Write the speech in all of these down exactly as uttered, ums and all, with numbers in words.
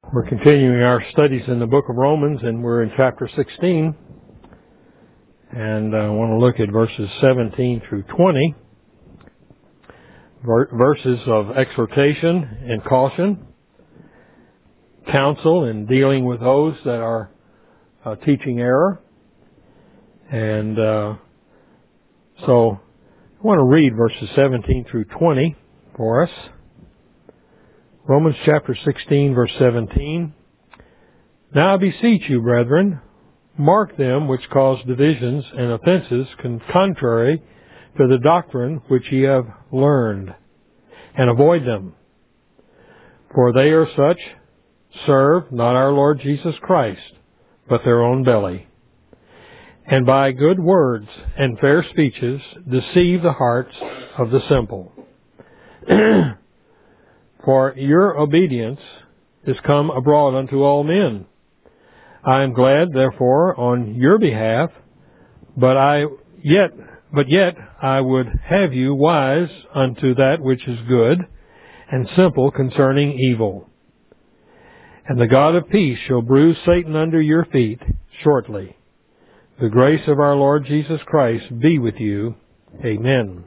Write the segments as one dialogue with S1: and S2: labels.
S1: We're continuing our studies in the book of Romans, and we're in chapter sixteen. And I want to look at verses seventeen through twenty. Verses of exhortation and caution, counsel in dealing with those that are uh, teaching error. And uh, so I want to read verses seventeen through twenty for us. Romans chapter sixteen, verse seventeen. Now I beseech you, brethren, mark them which cause divisions and offenses contrary to the doctrine which ye have learned, and avoid them. For they are such, serve not our Lord Jesus Christ, but their own belly, and by good words and fair speeches deceive the hearts of the simple. For your obedience is come abroad unto all men. I am glad, therefore, on your behalf, but I yet but yet I would have you wise unto that which is good, and simple concerning evil. And the God of peace shall bruise Satan under your feet shortly. The grace of our Lord Jesus Christ be with you. Amen.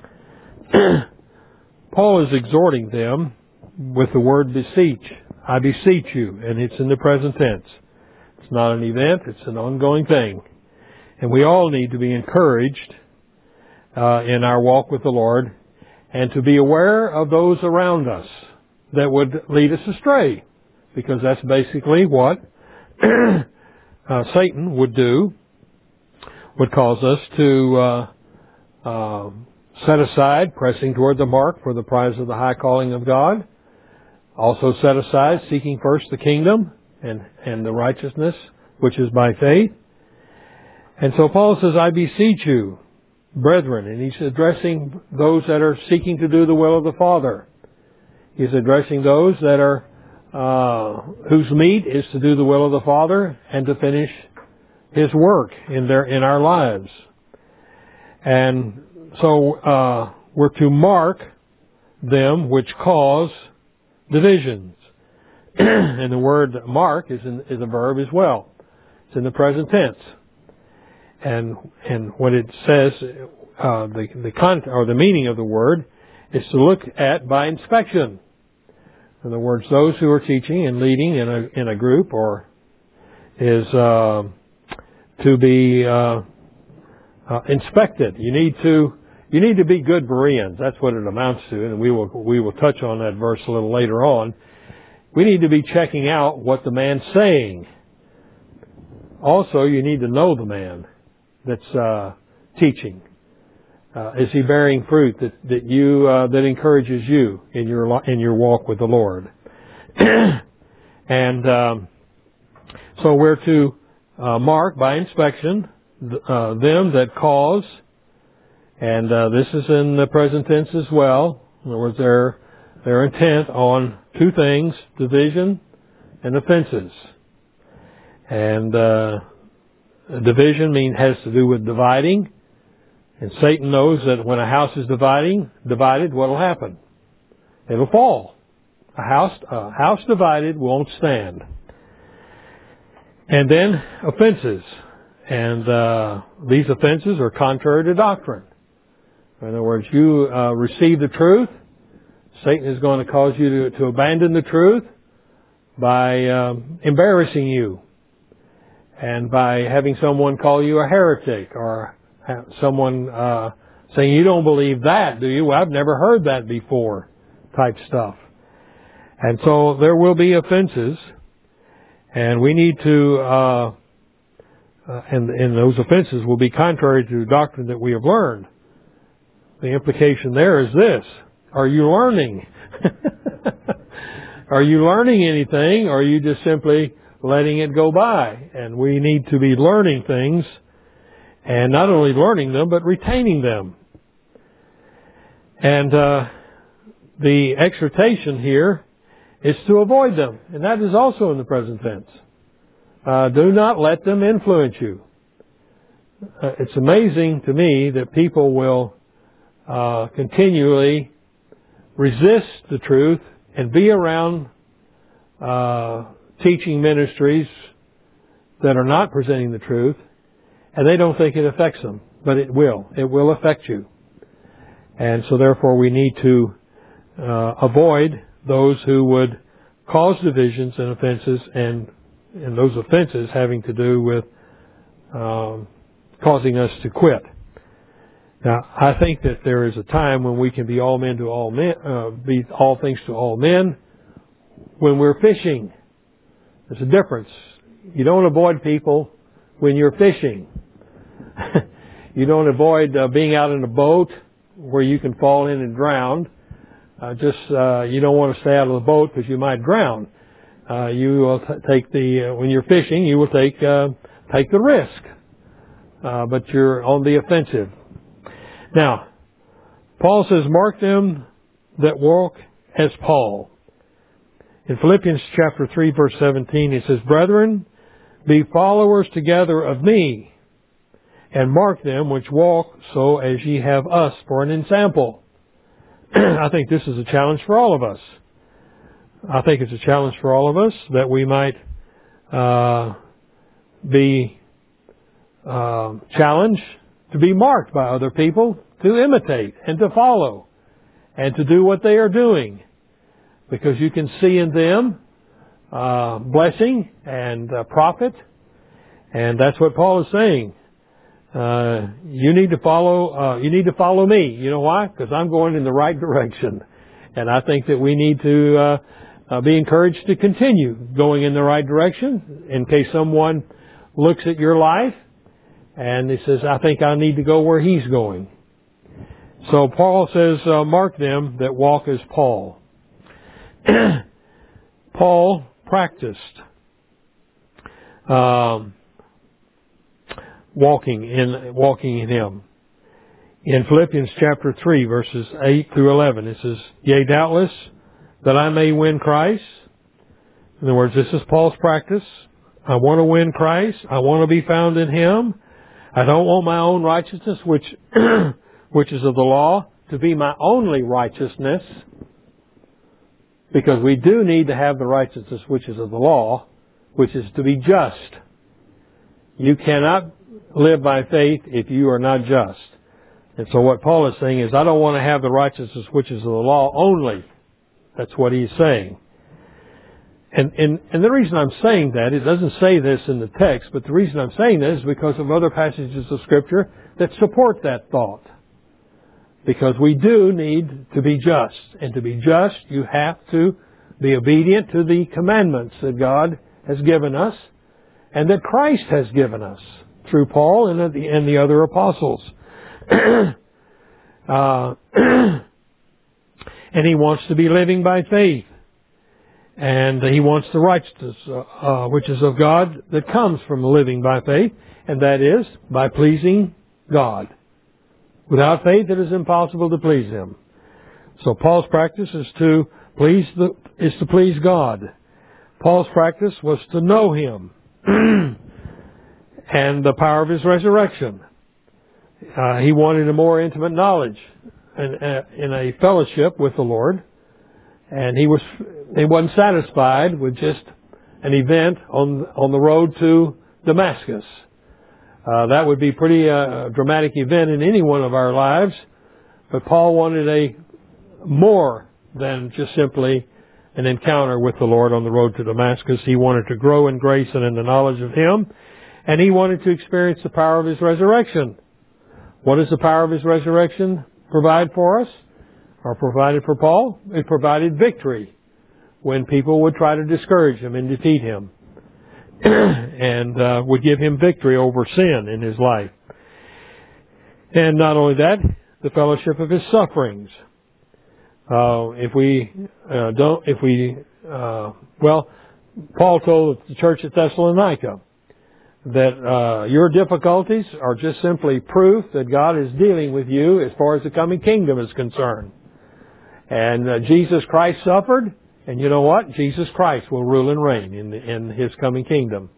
S1: Paul is exhorting them with the word beseech. I beseech you, and it's in the present tense. It's not an event, it's an ongoing thing. And we all need to be encouraged uh, in our walk with the Lord, and to be aware of those around us that would lead us astray, because that's basically what uh, Satan would do, would cause us to uh, uh, set aside, pressing toward the mark for the prize of the high calling of God. Also set aside, seeking first the kingdom and, and the righteousness, which is by faith. And so Paul says, I beseech you, brethren, and he's addressing those that are seeking to do the will of the Father. He's addressing those that are, uh, whose meat is to do the will of the Father and to finish His work in their, in our lives. And so, uh, we're to mark them which cause divisions. And the word mark is, in, is a verb as well. It's in the present tense. And and what it says, uh, the the content or the meaning of the word is to look at by inspection. In other words, those who are teaching and leading in a in a group or is uh, to be uh, uh, inspected. You need to you need to be good Bereans. That's what it amounts to, and we will we will touch on that verse a little later on. We need to be checking out what the man's saying. Also, you need to know the man that's uh, teaching. Uh, is he bearing fruit that that you uh, that encourages you in your in your walk with the Lord? And um, so we're to uh, mark by inspection uh, them that cause, and uh, this is in the present tense as well. In other words, they're they're intent on two things: division and offenses. And uh, division mean has to do with dividing, and Satan knows that when a house is dividing, divided, what will happen? It'll fall. A house, a house divided won't stand. And then offenses, and uh, these offenses are contrary to doctrine. In other words, you uh, receive the truth, Satan is going to cause you to, to abandon the truth by um, embarrassing you. And by having someone call you a heretic, or someone uh, saying, you don't believe that, do you? Well, I've never heard that before, type stuff. And so there will be offenses, and we need to, uh, uh, and, and those offenses will be contrary to doctrine that we have learned. The implication there is this: are you learning? Are you learning anything, or are you just simply letting it go by? And we need to be learning things, and not only learning them, but retaining them. And uh, the exhortation here is to avoid them, and that is also in the present tense. Uh, do not let them influence you. Uh, it's amazing to me that people will uh, continually resist the truth and be around uh, teaching ministries that are not presenting the truth, and they don't think it affects them, but it will. It will affect you. And so therefore we need to uh, avoid those who would cause divisions and offenses, and, and those offenses having to do with um, causing us to quit. Now, I think that there is a time when we can be all men to all men, uh, be all things to all men when we're fishing. There's a difference. You don't avoid people when you're fishing. You don't avoid uh, being out in a boat where you can fall in and drown. Uh, just uh, you don't want to stay out of the boat because you might drown. Uh, you will t- take the uh, when you're fishing, you will take uh, take the risk, uh, but you're on the offensive. Now, Paul says, "Mark them that walk as Paul." In Philippians chapter three, verse seventeen, he says, "Brethren, be followers together of me, and mark them which walk so as ye have us for an ensample." I think this is a challenge for all of us. I think it's a challenge for all of us that we might uh, be uh, challenged to be marked by other people, to imitate and to follow and to do what they are doing, because you can see in them uh, blessing and uh, profit, and that's what Paul is saying. Uh, you need to follow, uh, you need to follow me. You know why? Because I'm going in the right direction. And I think that we need to, uh, uh, be encouraged to continue going in the right direction in case someone looks at your life and he says, I think I need to go where he's going. So Paul says, uh, mark them that walk as Paul. Paul practiced, um, walking in walking in Him. In Philippians chapter three, verses eight through eleven, it says, "Yea, doubtless, that I may win Christ." In other words, this is Paul's practice. I want to win Christ. I want to be found in Him. I don't want my own righteousness, which which is of the law, to be my only righteousness, because we do need to have the righteousness which is of the law, which is to be just. You cannot live by faith if you are not just. And so what Paul is saying is, I don't want to have the righteousness which is of the law only. That's what he's saying. And, and, and the reason I'm saying that, it doesn't say this in the text, but the reason I'm saying that is because of other passages of Scripture that support that thought. Because we do need to be just. And to be just, you have to be obedient to the commandments that God has given us and that Christ has given us through Paul and the, and the other apostles. uh, and he wants to be living by faith. And he wants the righteousness, uh, uh, which is of God, that comes from living by faith, and that is by pleasing God. Without faith, it is impossible to please Him. So Paul's practice is to please the, is to please God. Paul's practice was to know Him and the power of His resurrection. Uh, he wanted a more intimate knowledge and uh, in a fellowship with the Lord, and he was he wasn't satisfied with just an event on on the road to Damascus. Uh, that would be pretty uh, dramatic event in any one of our lives, but Paul wanted a more than just simply an encounter with the Lord on the road to Damascus. He wanted to grow in grace and in the knowledge of Him, and he wanted to experience the power of His resurrection. What does the power of His resurrection provide for us, or provided for Paul? It provided victory when people would try to discourage him and defeat him, and uh, would give him victory over sin in his life. And not only that, the fellowship of his sufferings. Uh, if we uh, don't, if we, uh, well, Paul told the church at Thessalonica that uh, your difficulties are just simply proof that God is dealing with you as far as the coming kingdom is concerned. And uh, Jesus Christ suffered, and you know what? Jesus Christ will rule and reign in, the, in His coming kingdom.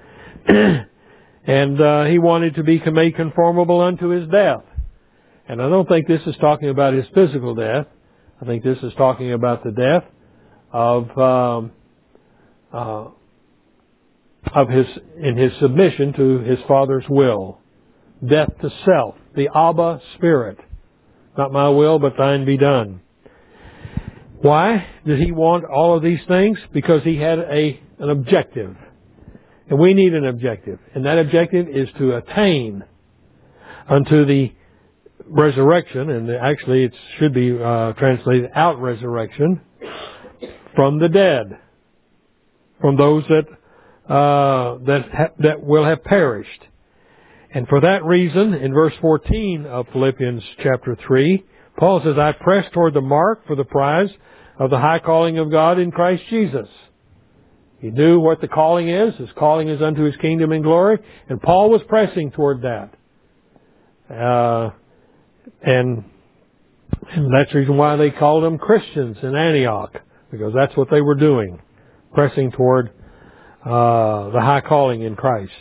S1: And uh, He wanted to be made conformable unto His death. And I don't think this is talking about His physical death. I think this is talking about the death of um, uh, of his in his submission to his Father's will. Death to self, the Abba Spirit. Not my will, but thine be done. Why did he want all of these things? Because he had a an objective. And we need an objective. And that objective is to attain unto the resurrection, and actually it should be uh, translated out resurrection, from the dead. From those that uh, that ha- that will have perished. And for that reason, in verse fourteen of Philippians chapter three, Paul says, I press toward the mark for the prize of the high calling of God in Christ Jesus. He knew what the calling is. His calling is unto His kingdom and glory. And Paul was pressing toward that. Uh, and, and that's the reason why they called them Christians in Antioch. Because that's what they were doing. Pressing toward uh, the high calling in Christ.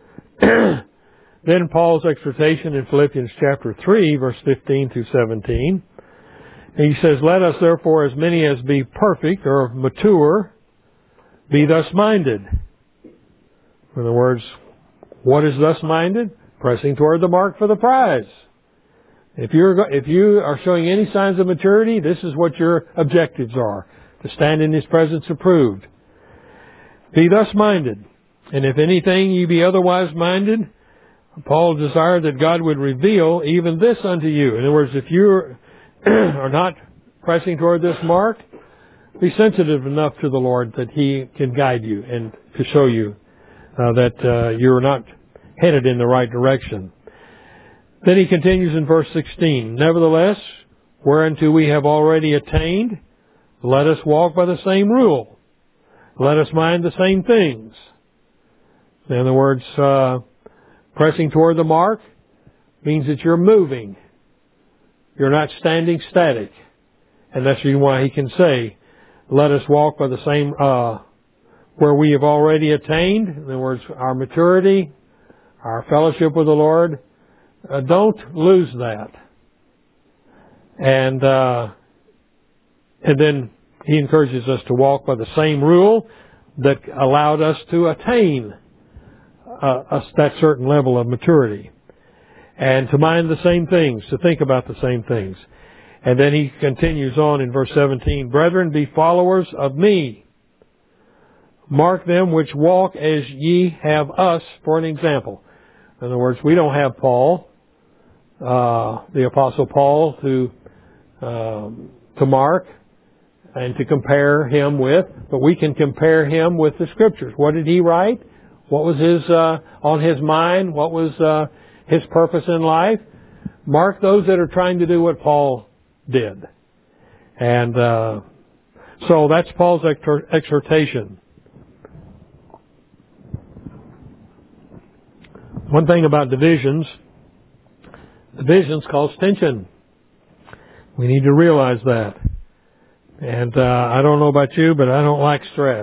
S1: Then Paul's exhortation in Philippians chapter three, verse fifteen through seventeen. He says, let us therefore, as many as be perfect or mature, be thus minded. In other words, what is thus minded? Pressing toward the mark for the prize. If you're if you are showing any signs of maturity, this is what your objectives are. To stand in His presence approved. Be thus minded. And if anything ye be otherwise minded, Paul desired that God would reveal even this unto you. In other words, if you are not pressing toward this mark, be sensitive enough to the Lord that He can guide you and to show you uh, that uh, you're not headed in the right direction. Then he continues in verse sixteen, nevertheless, whereunto we have already attained, let us walk by the same rule. Let us mind the same things. In other words, uh, pressing toward the mark means that you're moving. You're not standing static. And that's the reason why he can say, let us walk by the same, uh, where we have already attained. In other words, our maturity, our fellowship with the Lord. Uh, don't lose that. And, uh, and then he encourages us to walk by the same rule that allowed us to attain uh, us that certain level of maturity. And to mind the same things, to think about the same things. And then he continues on in verse seventeen, brethren, be followers of me. Mark them which walk as ye have us for an example. In other words, we don't have Paul, uh, the Apostle Paul, to um, to mark and to compare him with, but we can compare him with the Scriptures. What did he write? What was his uh, on his mind? What was uh, his purpose in life? Mark those that are trying to do what Paul did. And uh, so that's Paul's exhortation. One thing about divisions, divisions cause tension. We need to realize that. And uh, I don't know about you, but I don't like stress.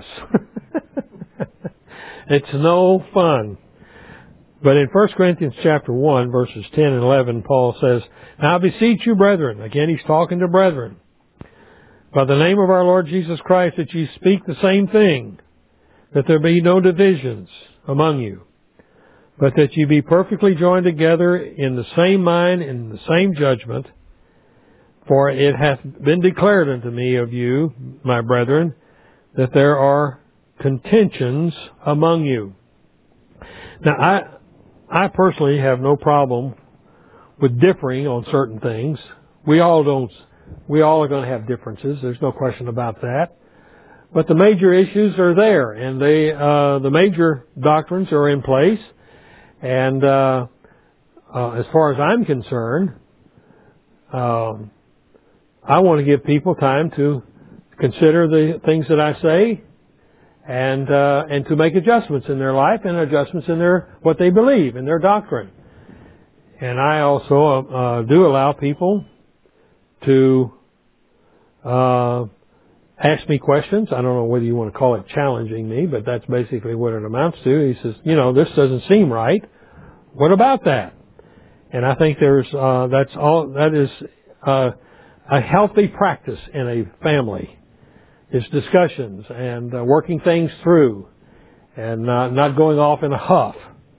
S1: It's no fun. But in First Corinthians chapter one, verses ten and eleven, Paul says, now I beseech you, brethren, again he's talking to brethren, by the name of our Lord Jesus Christ, that ye speak the same thing, that there be no divisions among you, but that ye be perfectly joined together in the same mind, in the same judgment. For it hath been declared unto me of you, my brethren, that there are contentions among you. Now, I I personally have no problem with differing on certain things. We all don't. We all are going to have differences. There's no question about that. But the major issues are there, and they uh, the major doctrines are in place. And uh, uh, as far as I'm concerned, um, I want to give people time to consider the things that I say, and uh, and to make adjustments in their life and adjustments in their what they believe in their doctrine. And I also uh, do allow people to uh, ask me questions. I don't know whether you want to call it challenging me, but that's basically what it amounts to. He says, you know, this doesn't seem right. What about that? And I think there's uh, that's all that is uh, a healthy practice in a family, It's discussions and uh, working things through and not, not going off in a huff.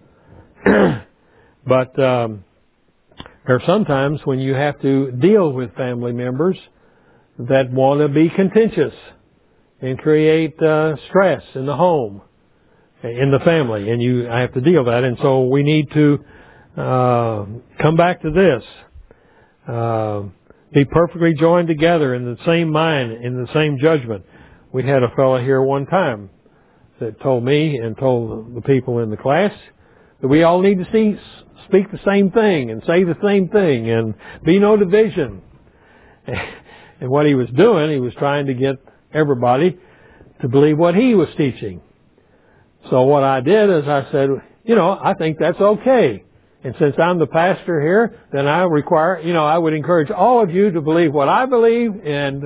S1: But um, there are sometimes when you have to deal with family members that want to be contentious and create uh, stress in the home, in the family, and you I have to deal with that. And so we need to uh, come back to this. Uh, be perfectly joined together in the same mind, in the same judgment. We had a fellow here one time that told me and told the people in the class that we all need to see, speak the same thing and say the same thing and be no division. And what he was doing, he was trying to get everybody to believe what he was teaching. So what I did is I said, you know, I think that's okay. And since I'm the pastor here, then I require, you know, I would encourage all of you to believe what I believe, and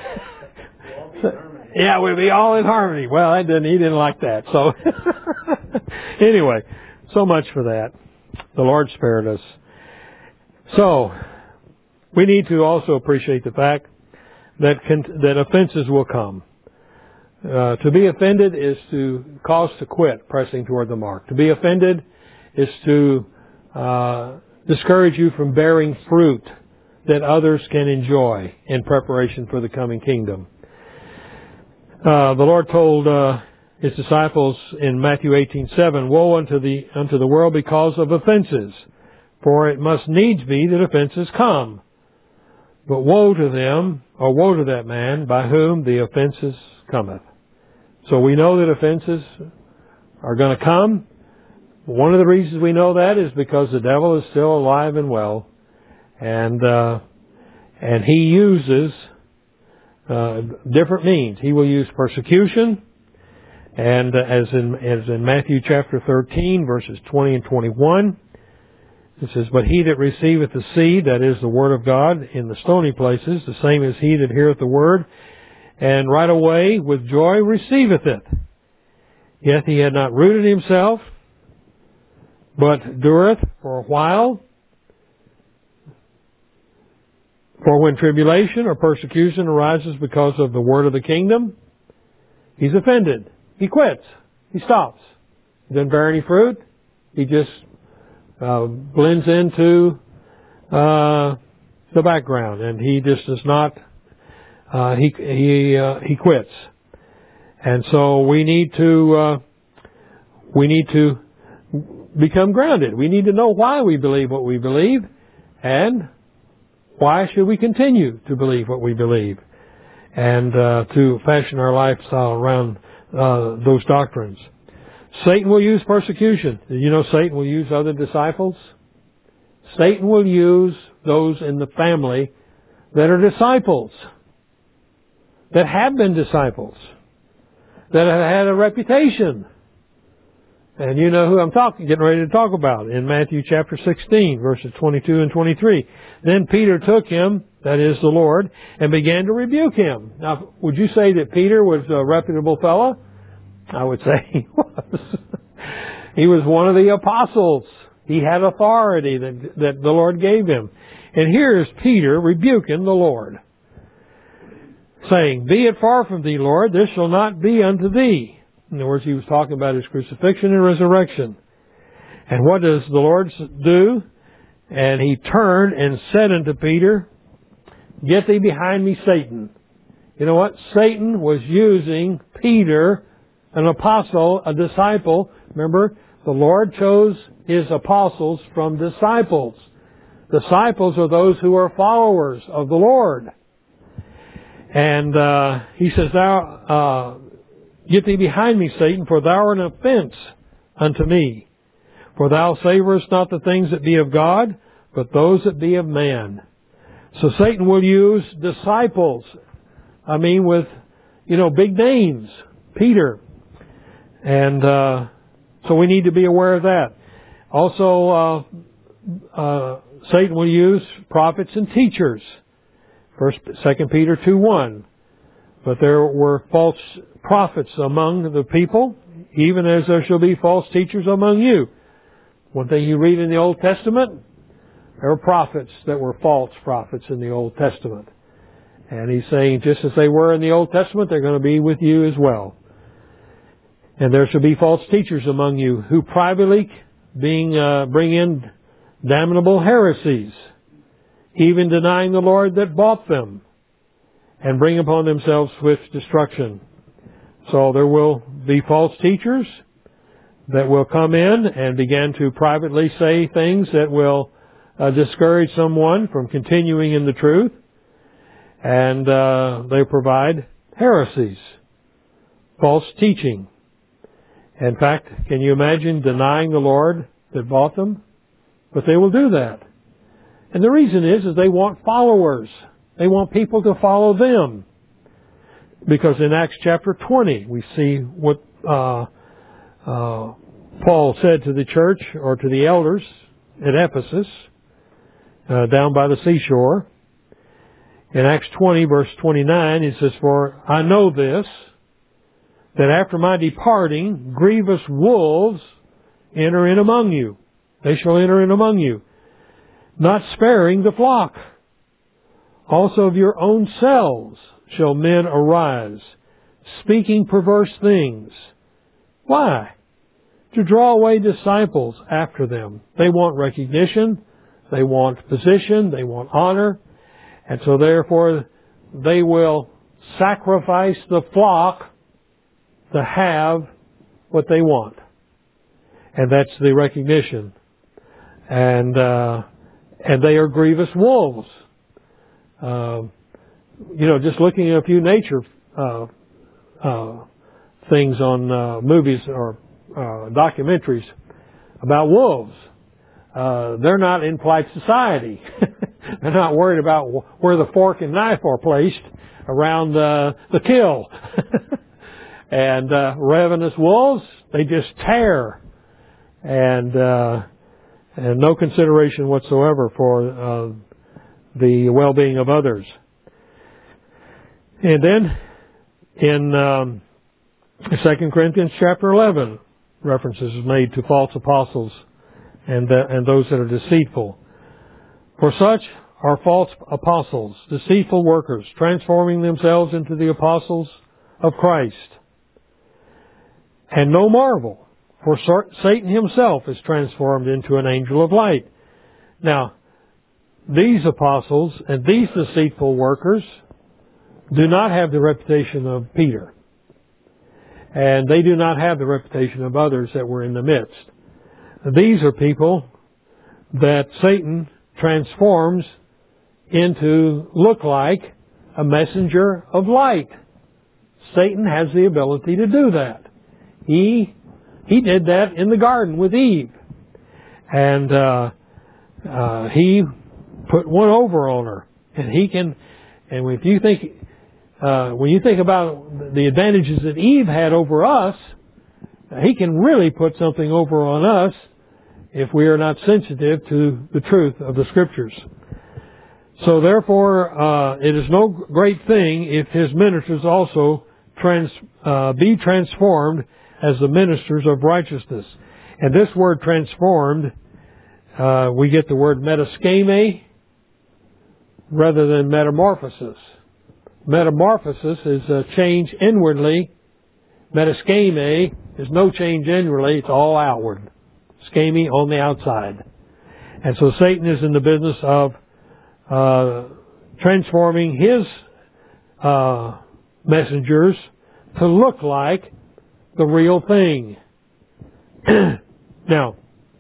S1: yeah, we'd be all in harmony. Well, I didn't. He didn't like that. So anyway, so much for that. The Lord spared us. So we need to also appreciate the fact that con- that offenses will come. Uh, to be offended is to cause to quit pressing toward the mark. To be offended is to uh, discourage you from bearing fruit that others can enjoy in preparation for the coming kingdom. Uh, the Lord told uh, His disciples in Matthew eighteen seven, "Woe unto the unto the world because of offenses, for it must needs be that offenses come. But woe to them, or woe to that man by whom the offenses cometh." So we know that offenses are going to come. One of the reasons we know that is because the devil is still alive and well, and uh, and he uses uh, different means. He will use persecution, and uh, as in as in Matthew chapter thirteen, verses twenty and twenty-one, it says, "But he that receiveth the seed, that is the word of God, in the stony places, the same is he that heareth the word, and right away with joy receiveth it. Yet he had not rooted himself, but dureth for a while. For when tribulation or persecution arises because of the word of the kingdom, he's offended. He quits. He stops. He doesn't bear any fruit. He just uh, blends into uh, the background, and he just does not. Uh, he he uh, he quits. And so we need to uh, we need to become grounded. We need to know why we believe what we believe, and why should we continue to believe what we believe, and uh, to fashion our lifestyle around uh, those doctrines. Satan will use persecution. Did you know Satan will use other disciples? Satan will use those in the family that are disciples, that have been disciples, that have had a reputation. And you know who I'm talking, getting ready to talk about in Matthew chapter sixteen, verses twenty-two and twenty-three. Then Peter took him, that is the Lord, and began to rebuke him. Now, would you say that Peter was a reputable fellow? I would say he was. He was one of the apostles. He had authority that, that the Lord gave him. And here's Peter rebuking the Lord, saying, "Be it far from thee, Lord, this shall not be unto thee." In other words, he was talking about his crucifixion and resurrection. And what does the Lord do? And he turned and said unto Peter, "Get thee behind me, Satan." You know what? Satan was using Peter, an apostle, a disciple. Remember, the Lord chose His apostles from disciples. Disciples are those who are followers of the Lord. And uh, he says, "Thou... Uh, Get thee behind me, Satan, for thou art an offense unto me. For thou savorest not the things that be of God, but those that be of man." So Satan will use disciples. I mean, with, you know, big names. Peter. And uh, so we need to be aware of that. Also, uh, uh, Satan will use prophets and teachers. First, Second Peter two one. "But there were false prophets among the people, even as there shall be false teachers among you." One thing you read in the Old Testament, there were prophets that were false prophets in the Old Testament. And he's saying, just as they were in the Old Testament, they're going to be with you as well. And there shall be false teachers among you, who privately being uh, bring in damnable heresies, even denying the Lord that bought them, and bring upon themselves swift destruction. So there will be false teachers that will come in and begin to privately say things that will uh, discourage someone from continuing in the truth. And uh, they provide heresies, false teaching. In fact, can you imagine denying the Lord that bought them? But they will do that. And the reason is, is they want followers. They want people to follow them. Because in Acts chapter twenty, we see what uh, uh, Paul said to the church, or to the elders at Ephesus, uh, down by the seashore. In Acts twenty, verse twenty-nine, he says, "For I know this, that after my departing, grievous wolves enter in among you. They shall enter in among you, not sparing the flock. Also of your own selves shall men arise, speaking perverse things." Why? To draw away disciples after them. They want recognition, they want position, they want honor, and so therefore they will sacrifice the flock to have what they want. And that's the recognition. And uh, and they are grievous wolves. Uh, you know, just looking at a few nature uh, uh, things on uh, movies or uh, documentaries about wolves. Uh, they're not in polite society. They're not worried about where the fork and knife are placed around uh, the kill. And uh, ravenous wolves, they just tear, and uh, and no consideration whatsoever for uh, the well-being of others. And then in um, Second Corinthians chapter eleven, references is made to false apostles and uh, and those that are deceitful. For such are false apostles, deceitful workers, transforming themselves into the apostles of Christ. And no marvel, for Satan himself is transformed into an angel of light. Now, these apostles and these deceitful workers do not have the reputation of Peter. And they do not have the reputation of others that were in the midst. These are people that Satan transforms into look like a messenger of light. Satan has the ability to do that. He he did that in the garden with Eve, and uh, uh, he put one over on her. And he can, and if you think uh, when you think about the advantages that Eve had over us, he can really put something over on us if we are not sensitive to the truth of the Scriptures. So therefore, uh, it is no great thing if his ministers also trans, uh, be transformed as the ministers of righteousness. And this word transformed, uh, we get the word metascheme rather than metamorphosis. Metamorphosis is a change inwardly. Metascheme is no change inwardly, it's all outward. Scheme on the outside. And so Satan is in the business of uh, transforming his uh, messengers to look like the real thing. Now,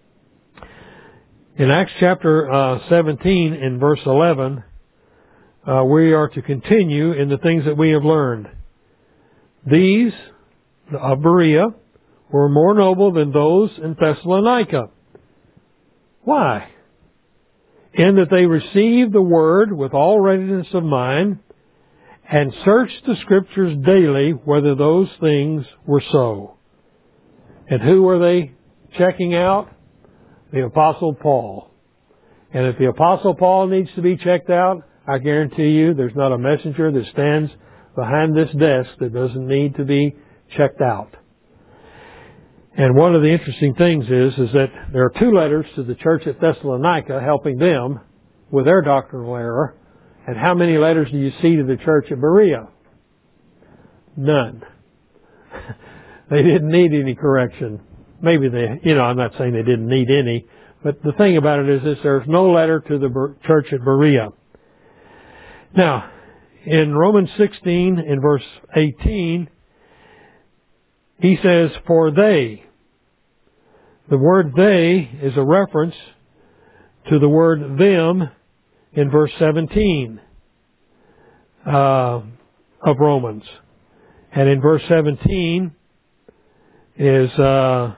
S1: in Acts chapter uh, seventeen, in verse eleven, uh, we are to continue in the things that we have learned. These of Berea were more noble than those in Thessalonica. Why? In that they received the word with all readiness of mind, and searched the Scriptures daily whether those things were so. And who were they checking out? The Apostle Paul. And if the Apostle Paul needs to be checked out, I guarantee you there's not a messenger that stands behind this desk that doesn't need to be checked out. And one of the interesting things is, is that there are two letters to the church at Thessalonica helping them with their doctrinal error. And how many letters do you see to the church at Berea? None. They didn't need any correction. Maybe they, you know, I'm not saying they didn't need any, but the thing about it is this, there's no letter to the church at Berea. Now, in Romans sixteen, in verse eighteen, he says, for they. The word they is a reference to the word them in verse seventeen uh, of Romans. And in verse seventeen is uh,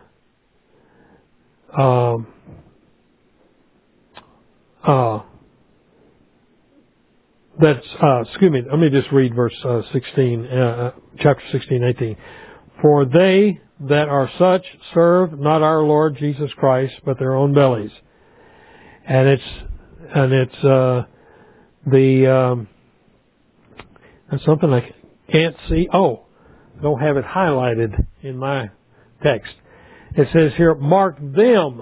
S1: uh, uh, that's uh, excuse me. Let me just read verse uh, sixteen, uh, chapter sixteen, eighteen. For they that are such serve not our Lord Jesus Christ, but their own bellies. And it's and it's uh, the um, that's something I can't see. Oh, I don't have it highlighted in my text. It says here, mark them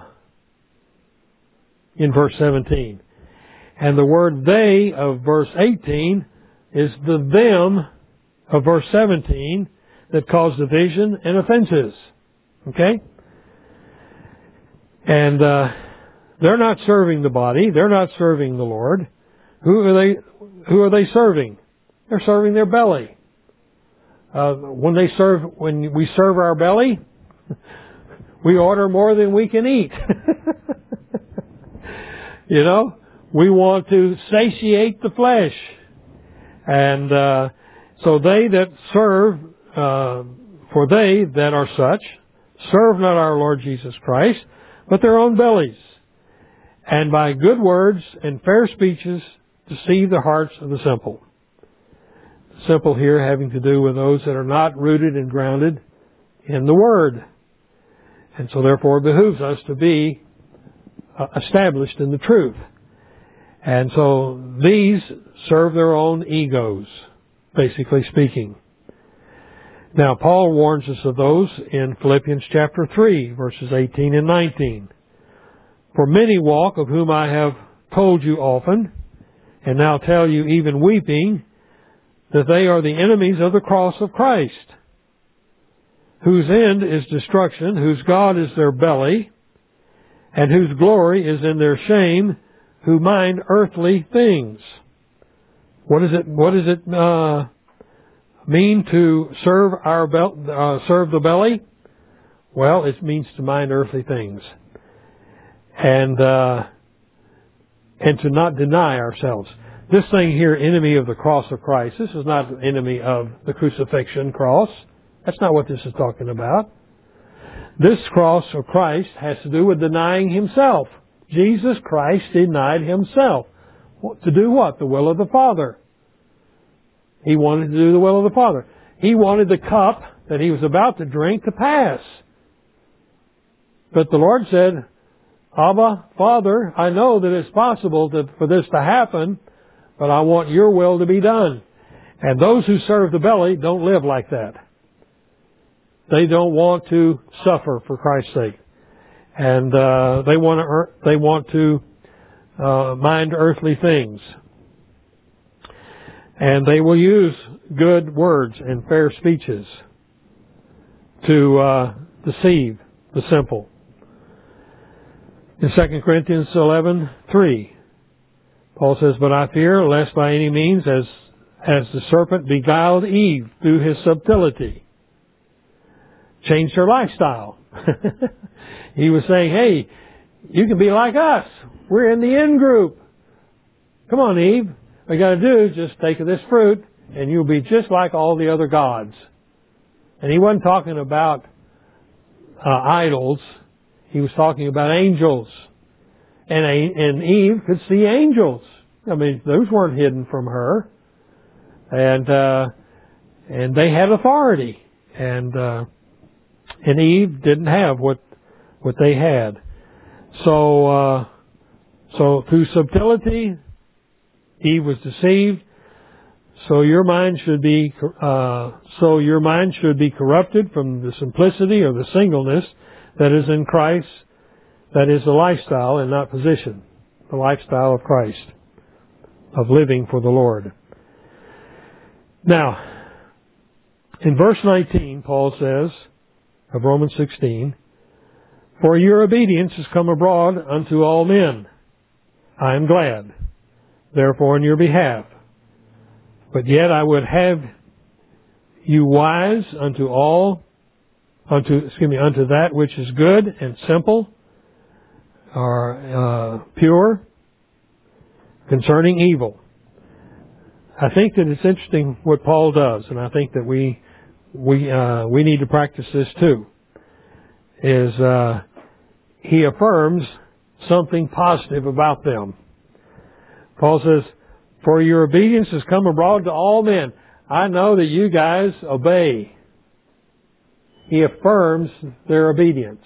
S1: in verse seventeen. And the word they of verse eighteen is the them of verse seventeen that cause division and offenses. Okay? And uh, they're not serving the body. They're not serving the Lord. Who are they? Who are they serving? They're serving their belly. Uh, when they serve, when we serve our belly, we order more than we can eat. You know, we want to satiate the flesh, and uh, so they that serve, uh, for they that are such, serve not our Lord Jesus Christ, but their own bellies, and by good words and fair speeches deceive the hearts of the simple. Simple here having to do with those that are not rooted and grounded in the Word. And so therefore it behooves us to be uh, established in the truth. And so these serve their own egos, basically speaking. Now Paul warns us of those in Philippians chapter three, verses eighteen and nineteen. For many walk, of whom I have told you often, and now tell you even weeping, that they are the enemies of the cross of Christ, whose end is destruction, whose God is their belly, and whose glory is in their shame, who mind earthly things. What is it? What does it uh, mean to serve our bel- uh, serve the belly? Well, it means to mind earthly things, and uh, and to not deny ourselves. This thing here, enemy of the cross of Christ, this is not an enemy of the crucifixion cross. That's not what this is talking about. This cross of Christ has to do with denying himself. Jesus Christ denied himself. To do what? The will of the Father. He wanted to do the will of the Father. He wanted the cup that he was about to drink to pass. But the Lord said, Abba, Father, I know that it's possible to, for this to happen, but I want your will to be done. And those who serve the belly don't live like that. They don't want to suffer for Christ's sake. And uh, they want to they want to uh, mind earthly things. And they will use good words and fair speeches to uh, deceive the simple. In Second Corinthians eleven three, Paul says, But I fear, lest by any means, as as the serpent beguiled Eve through his subtlety, changed her lifestyle. He was saying, hey, you can be like us. We're in the in group. Come on, Eve. All you got to do is just take of this fruit, and you'll be just like all the other gods. And he wasn't talking about uh, idols. He was talking about angels. And, and Eve could see angels. I mean, those weren't hidden from her. And uh, and they had authority. And uh, and Eve didn't have what what they had. So uh, so through subtlety, Eve was deceived. So your mind should be uh, so your mind should be corrupted from the simplicity or the singleness that is in Christ. That is the lifestyle and not position. The lifestyle of Christ. of living for the Lord. Now, in verse nineteen, Paul says, of Romans sixteen, "For your obedience has come abroad unto all men. I am glad, therefore, on your behalf. But yet I would have you wise unto all, unto, excuse me, unto that which is good and simple, or uh, pure, concerning evil." I think that it's interesting what Paul does, and I think that we we uh, we need to practice this too. Is uh, he affirms something positive about them. Paul says, "For your obedience has come abroad to all men." I know that you guys obey. He affirms their obedience.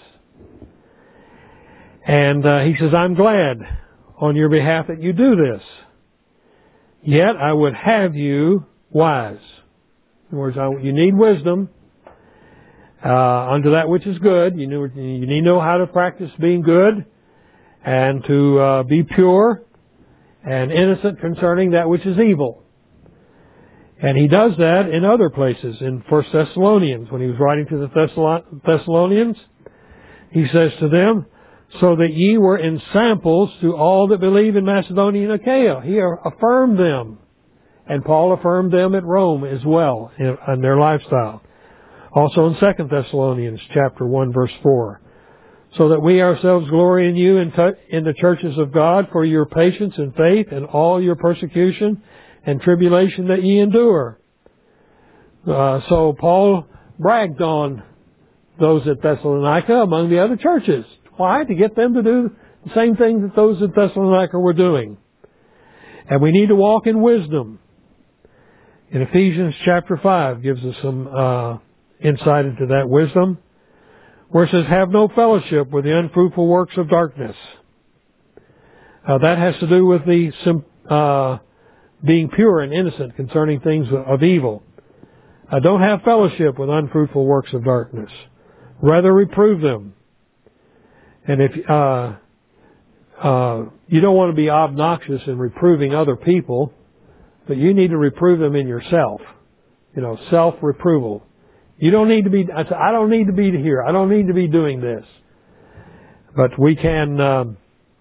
S1: And uh, he says, "I'm glad on your behalf that you do this. Yet I would have you wise." In other words, I, you need wisdom uh, unto that which is good. You, know, you need to know how to practice being good and to uh, be pure and innocent concerning that which is evil. And he does that in other places. In First Thessalonians, when he was writing to the Thessalonians, he says to them, "So that ye were ensamples to all that believe in Macedonia and Achaia." He affirmed them. And Paul affirmed them at Rome as well in, in their lifestyle. Also in Second Thessalonians chapter one, verse four. "So that we ourselves glory in you in, t- in the churches of God for your patience and faith and all your persecution and tribulation that ye endure." Uh, so Paul bragged on those at Thessalonica among the other churches. Why? To get them to do the same thing that those at Thessalonica were doing. And we need to walk in wisdom. In Ephesians chapter five gives us some uh, insight into that wisdom, where it says, "Have no fellowship with the unfruitful works of darkness." Uh, that has to do with the uh, being pure and innocent concerning things of evil. Uh, don't have fellowship with unfruitful works of darkness. Rather reprove them. And if uh, uh, you don't want to be obnoxious in reproving other people, but you need to reprove them in yourself. You know, self-reproval. You don't need to be, I don't need to be here. I don't need to be doing this. But we can, um,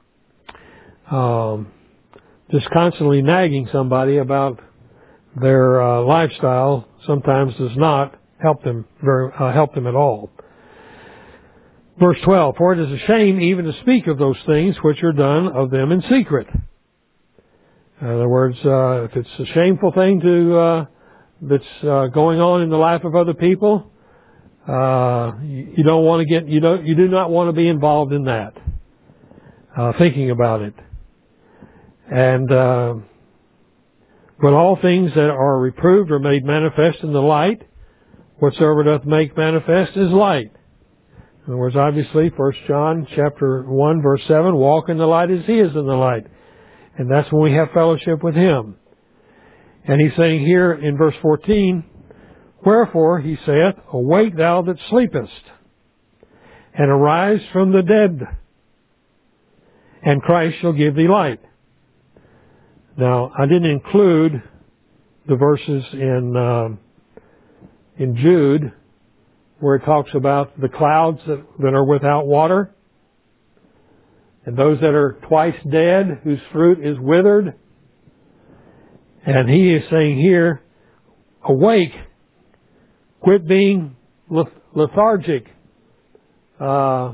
S1: um, just constantly nagging somebody about their uh, lifestyle sometimes does not help them very, uh, help them at all. Verse twelve, "For it is a shame even to speak of those things which are done of them in secret." In other words, uh, if it's a shameful thing to uh, that's uh, going on in the life of other people, uh, you, you don't want to get you don't you do not want to be involved in that. Uh, thinking about it, and uh, but all things that are reproved are made manifest in the light. Whatsoever doth make manifest is light. In other words, obviously, First John chapter one, verse seven, "Walk in the light as he is in the light." And that's when we have fellowship with him. And he's saying here in verse fourteen, "Wherefore, he saith, Awake thou that sleepest, and arise from the dead, and Christ shall give thee light." Now, I didn't include the verses in uh, in Jude where it talks about the clouds that, that are without water, and those that are twice dead, whose fruit is withered. And he is saying here, awake, quit being lethargic, uh,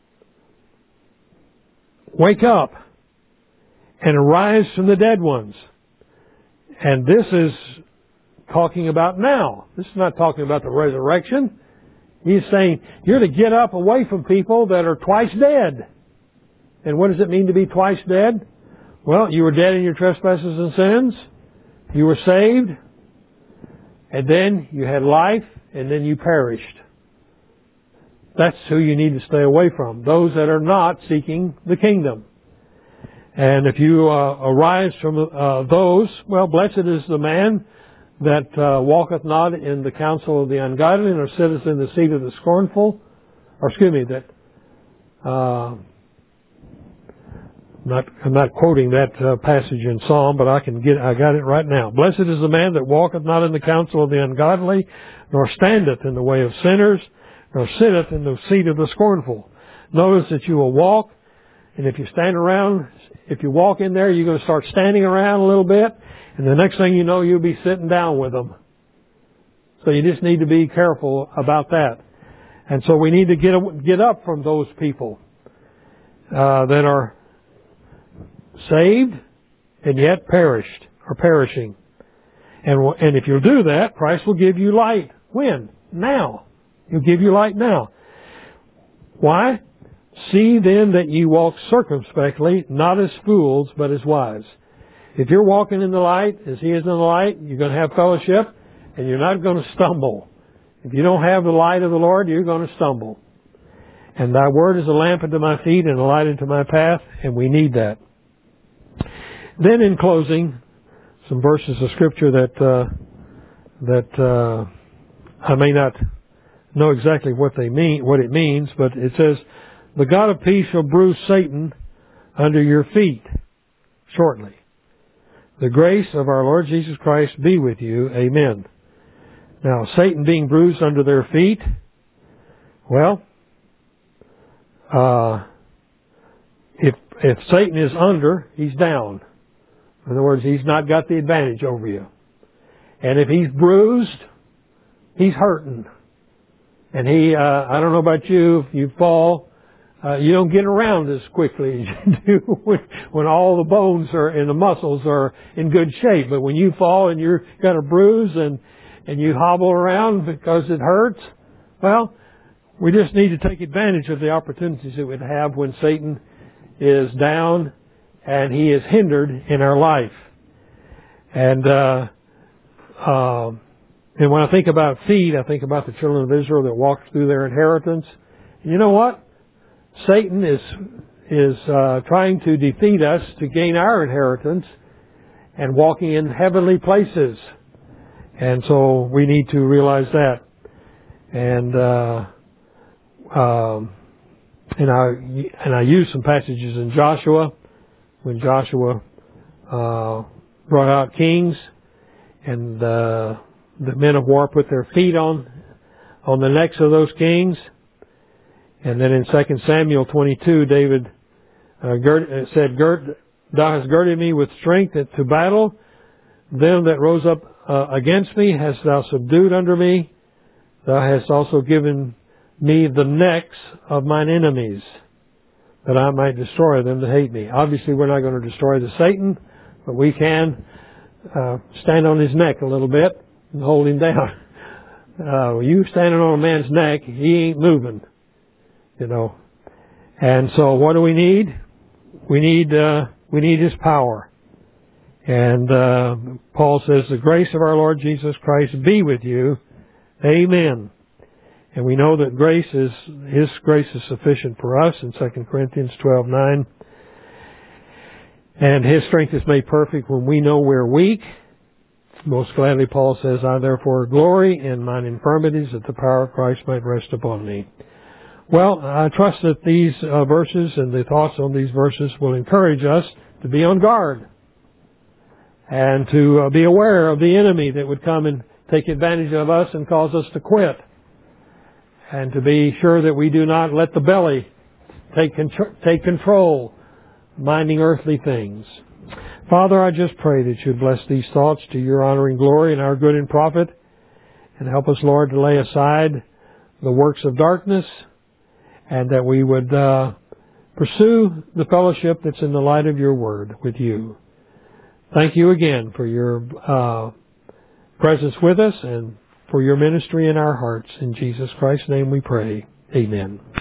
S1: wake up, and arise from the dead ones. And this is talking about now. This is not talking about the resurrection. He's saying you're to get up away from people that are twice dead. And what does it mean to be twice dead? Well, you were dead in your trespasses and sins. You were saved. And then you had life. And then you perished. That's who you need to stay away from. Those that are not seeking the kingdom. And if you uh, arise from uh, those, well, blessed is the man that uh, walketh not in the counsel of the ungodly, nor sitteth in the seat of the scornful, or excuse me, that uh, Not, I'm not quoting that uh, passage in Psalm, but I can get, I got it right now. Blessed is the man that walketh not in the counsel of the ungodly, nor standeth in the way of sinners, nor sitteth in the seat of the scornful. Notice that you will walk, and if you stand around, if you walk in there, you're going to start standing around a little bit, and the next thing you know, you'll be sitting down with them. So you just need to be careful about that. And so we need to get get up from those people uh, that are saved and yet perished or perishing. And and if you'll do that, Christ will give you light. When? Now. He'll give you light now. Why? See then that ye walk circumspectly, not as fools, but as wise. If you're walking in the light, as He is in the light, you're going to have fellowship, and you're not going to stumble. If you don't have the light of the Lord, you're going to stumble. And Thy word is a lamp unto my feet and a light unto my path, and we need that. Then in closing, some verses of Scripture that uh, that uh, I may not know exactly what they mean, what it means, but it says, "The God of peace shall bruise Satan under your feet shortly. The grace of our Lord Jesus Christ be with you. Amen." Now, Satan being bruised under their feet, well, uh, if if Satan is under, he's down. In other words, he's not got the advantage over you. And if he's bruised, he's hurting. And he, uh, I don't know about you, if you fall, uh, you don't get around as quickly as you do when, when all the bones are and the muscles are in good shape. But when you fall and you've got a bruise and, and you hobble around because it hurts, well, we just need to take advantage of the opportunities that we have when Satan is down and he is hindered in our life. And, uh, uh, and when I think about feet, I think about the children of Israel that walked through their inheritance. And you know what? Satan is, is, uh, trying to defeat us to gain our inheritance and walking in heavenly places. And so we need to realize that. And, uh, um, and I, and I use some passages in Joshua, when Joshua uh, brought out kings, and uh, the men of war put their feet on on the necks of those kings. And then in Second Samuel twenty-two, David uh, gird, said, gird, "Thou hast girded me with strength to battle. Them that rose up uh, against me hast thou subdued under me. Thou hast also given me the necks of mine enemies, that I might destroy them that hate me." Obviously, we're not going to destroy the Satan, but we can uh, stand on his neck a little bit and hold him down. Uh, you standing on a man's neck, he ain't moving, you know. And so, what do we need? We need uh, we need His power. And uh, Paul says, "The grace of our Lord Jesus Christ be with you." Amen. And we know that grace is, His grace is sufficient for us in Second Corinthians twelve nine. And His strength is made perfect when we know we're weak. Most gladly, Paul says, "I therefore glory in mine infirmities, that the power of Christ might rest upon me." Well, I trust that these uh, verses and the thoughts on these verses will encourage us to be on guard and to uh, be aware of the enemy that would come and take advantage of us and cause us to quit. And to be sure that we do not let the belly take contr- take control, minding earthly things. Father, I just pray that you'd bless these thoughts to your honor and glory and our good and profit. And help us, Lord, to lay aside the works of darkness, and that we would uh, pursue the fellowship that's in the light of your word with you. Thank you again for your uh, presence with us and for your ministry in our hearts. In Jesus Christ's name we pray. Amen.